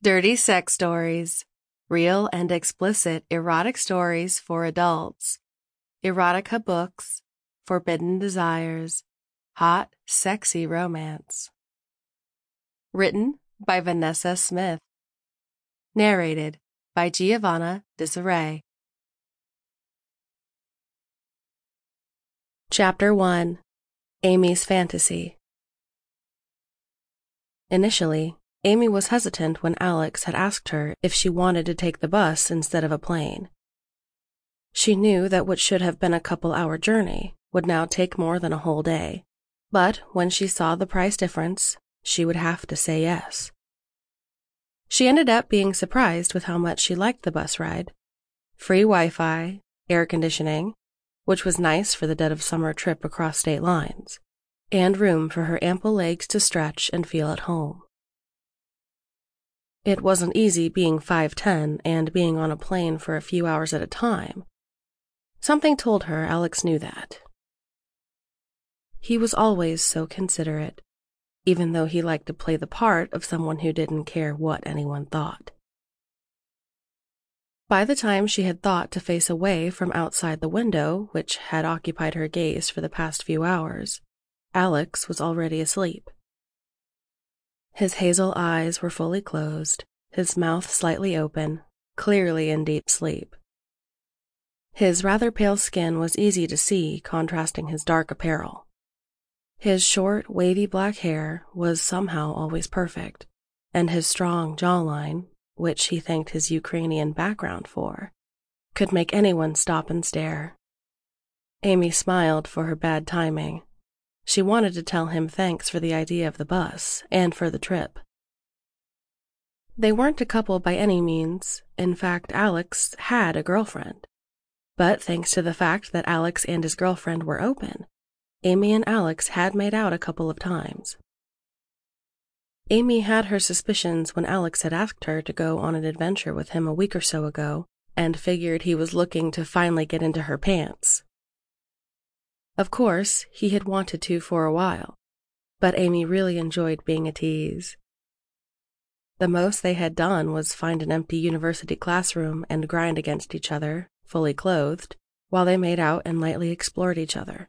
Dirty sex stories. Real and explicit erotic stories for adults. Erotica books. Forbidden desires. Hot, sexy romance. Written by Vanessa Smith. Narrated by Giovanna Desiree. Chapter 1. Amy's Fantasy. Initially, Amy was hesitant when Alex had asked her if she wanted to take the bus instead of a plane. She knew that what should have been a couple-hour journey would now take more than a whole day, but when she saw the price difference, she would have to say yes. She ended up being surprised with how much she liked the bus ride. Free Wi-Fi, air conditioning, which was nice for the dead of summer trip across state lines, and room for her ample legs to stretch and feel at home. It wasn't easy being 5'10" and being on a plane for a few hours at a time. Something told her Alex knew that. He was always so considerate, even though he liked to play the part of someone who didn't care what anyone thought. By the time she had thought to face away from outside the window, which had occupied her gaze for the past few hours, Alex was already asleep. His hazel eyes were fully closed, his mouth slightly open, clearly in deep sleep. His rather pale skin was easy to see, contrasting his dark apparel. His short, wavy black hair was somehow always perfect, and his strong jawline, which he thanked his Ukrainian background for, could make anyone stop and stare. Amy smiled for her bad timing. She wanted to tell him thanks for the idea of the bus and for the trip. They weren't a couple by any means. In fact, Alex had a girlfriend. But thanks to the fact that Alex and his girlfriend were open, Amy and Alex had made out a couple of times. Amy had her suspicions when Alex had asked her to go on an adventure with him a week or so ago, and figured he was looking to finally get into her pants. Of course, he had wanted to for a while, but Amy really enjoyed being a tease. The most they had done was find an empty university classroom and grind against each other, fully clothed, while they made out and lightly explored each other.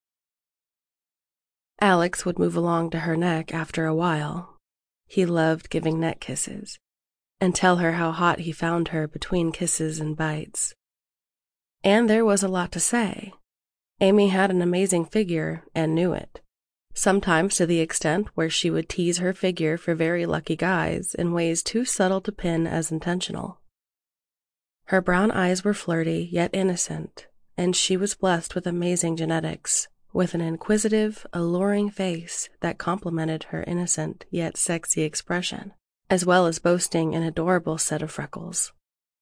Alex would move along to her neck after a while. He loved giving neck kisses, and tell her how hot he found her between kisses and bites. And there was a lot to say. Amy had an amazing figure and knew it, sometimes to the extent where she would tease her figure for very lucky guys in ways too subtle to pin as intentional. Her brown eyes were flirty yet innocent, and she was blessed with amazing genetics, with an inquisitive, alluring face that complemented her innocent yet sexy expression, as well as boasting an adorable set of freckles.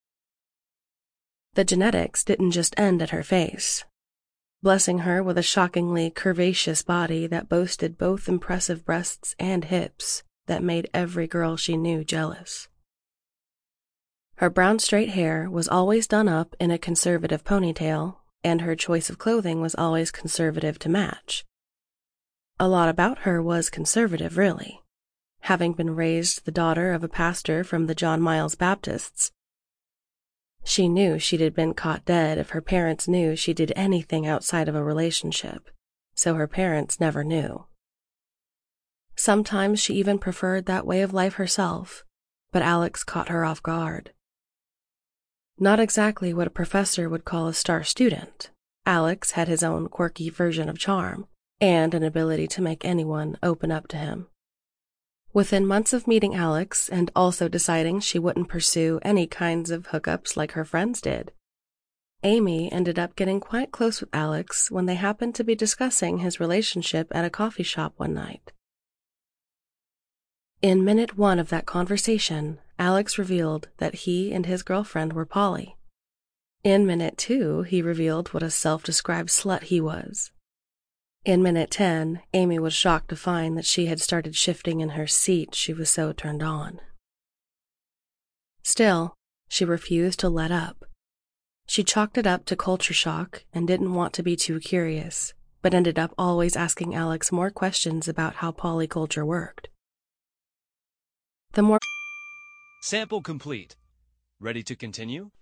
The genetics didn't just end at her face, blessing her with a shockingly curvaceous body that boasted both impressive breasts and hips that made every girl she knew jealous. Her brown straight hair was always done up in a conservative ponytail, and her choice of clothing was always conservative to match. A lot about her was conservative, really. Having been raised the daughter of a pastor from the John Miles Baptists, she knew she'd have been caught dead if her parents knew she did anything outside of a relationship, so her parents never knew. Sometimes she even preferred that way of life herself, but Alex caught her off guard. Not exactly what a professor would call a star student, Alex had his own quirky version of charm, and an ability to make anyone open up to him. Within months of meeting Alex and also deciding she wouldn't pursue any kinds of hookups like her friends did, Amy ended up getting quite close with Alex when they happened to be discussing his relationship at a coffee shop one night. In minute 1 of that conversation, Alex revealed that he and his girlfriend were poly. In minute 2, he revealed what a self-described slut he was. In minute 10, Amy was shocked to find that she had started shifting in her seat, she was so turned on. Still, she refused to let up. She chalked it up to culture shock and didn't want to be too curious, but ended up always asking Alex more questions about how polyculture worked. The more Sample complete. Ready to continue?